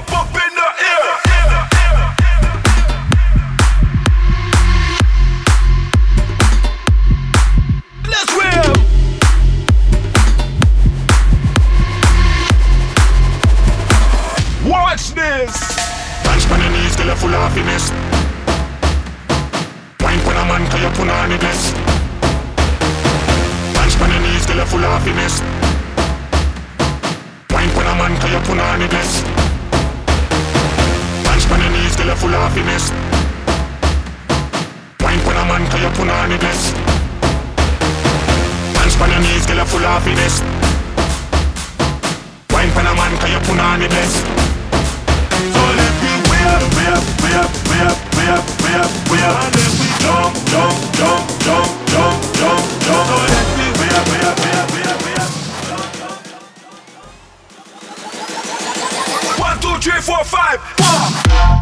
up in the air. Let's rip. Watch this. Dance on your knees till you're full of happiness. Wine for a man 'cause you put on the best. Dance on your knees till you're full of happiness. Wine for a man 'cause you put on the best. Dance on your knees till you're full of happiness. Wine for a man 'cause you put on the best. Dance on your knees till you're full of happiness. Wine for a man 'cause you put on the best. So let me way up, way up, way up, way up, way up, way up, way up. And then we jump, jump, jump, jump, jump, jump, jump. So let me way up, way up, way up, way up, way up. 1, 2, 3, 4, 5.